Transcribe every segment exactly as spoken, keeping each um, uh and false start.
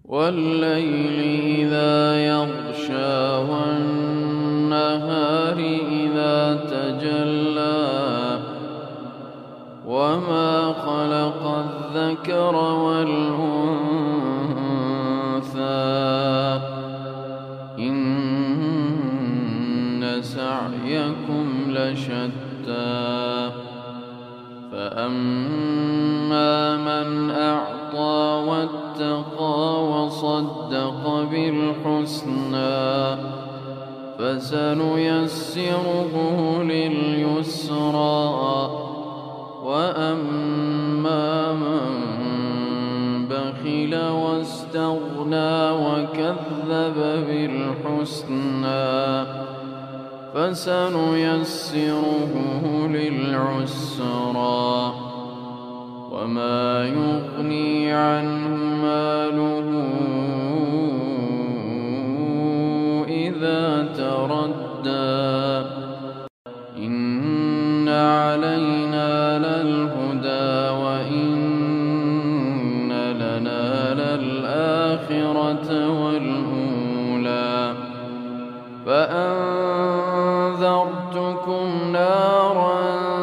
والليل إذا يغشى والنهار إذا تجلى وما خلق الذكر والأنثى إن سعيكم لشتى فأما من أعطى واتقى وصدق بالحسنى فسنيسره لليسرى وأما من بخل واستغنى وكذب بالحسنى فسنيسره للعسرى وما يغني عنه ماله إذا تردى إن علينا للهدى وإن لنا للآخرة والأولى فأنذرتكم نارا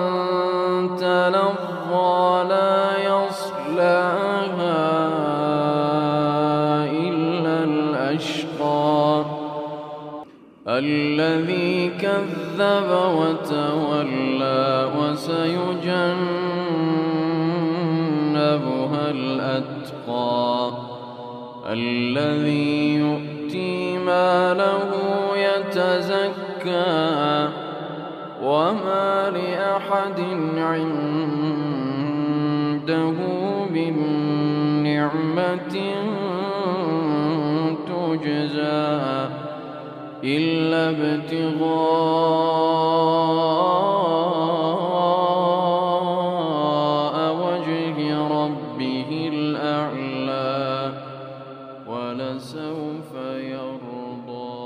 تلظى لا يصلاها إلا الأشقى الذي كذب وتولى وسيجنبها الأتقى الذي يؤتي ماله يتزكى وما لأحد عنده من نعمة تجزى إلا ابتغاء وجه ربه الأعلى ولسوف يرضى.